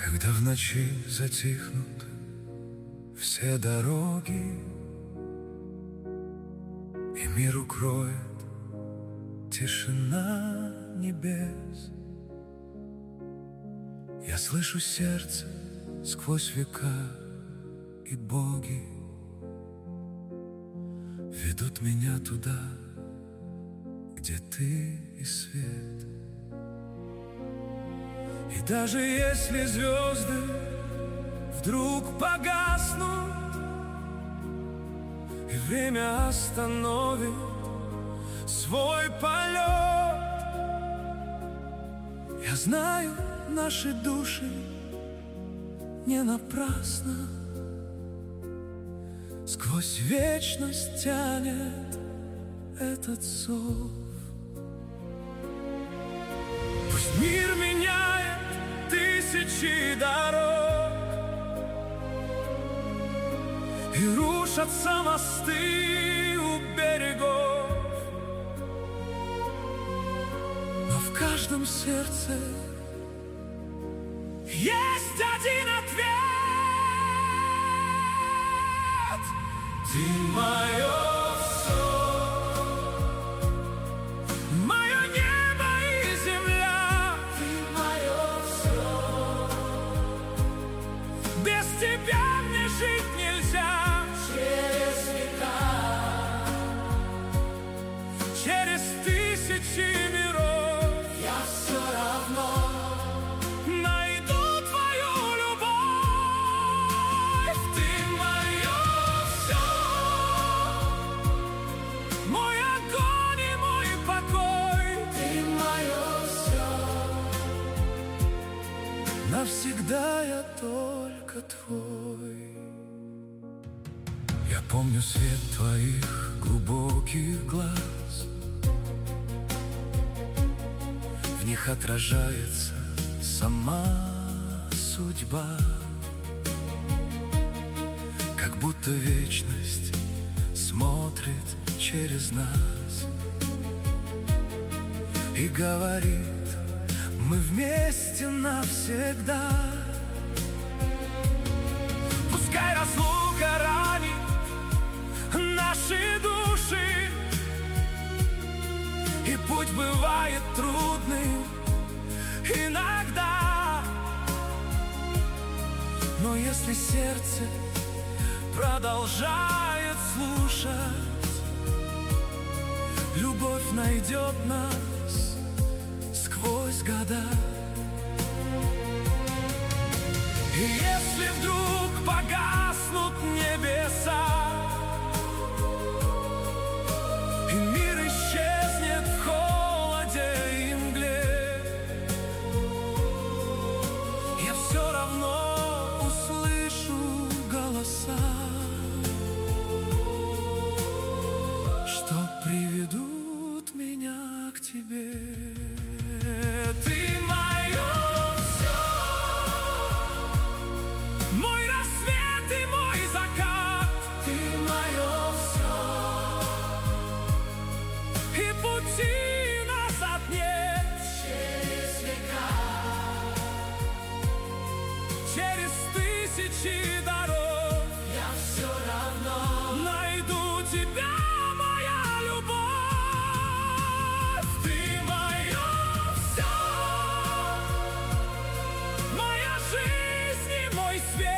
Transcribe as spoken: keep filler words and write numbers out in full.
Когда в ночи затихнут все дороги, и мир укроет тишина небес, я слышу сердце сквозь века, и боги ведут меня туда, где ты и свет. И даже если звезды вдруг погаснут, и время остановит свой полет, я знаю, наши души не напрасно сквозь вечность тянет этот зов. Пусть мир меняет тысячи дорог, и рушатся мосты у берегов, но в каждом сердце есть один ответ. Ты мое все, мое небо и земля. Ты мое все, без тебя мне жить нельзя. Через века, через тысячи миров я все равно найду твою любовь. Ты мое все, мой огонь и мой покой. Ты мое все, навсегда я только твой. Я помню свет твоих глубоких глаз, в них отражается сама судьба, как будто вечность смотрит через нас и говорит: мы вместе навсегда. Пускай разлука ранит наши души, и путь бывает трудным иногда, но если сердце продолжает слушать, любовь найдет нас сквозь года. И если вдруг погаснут небеса, и мир исчезнет в холоде и мгле, я все равно услышу голоса, что приведут меня к тебе. Ты мое все, мой рассвет и мой закат. Ты мое все, и пути назад нет. Через века, через тысячи дорог я все равно найду тебя, моя любовь. Ты мое все, моя жизнь и мой свет.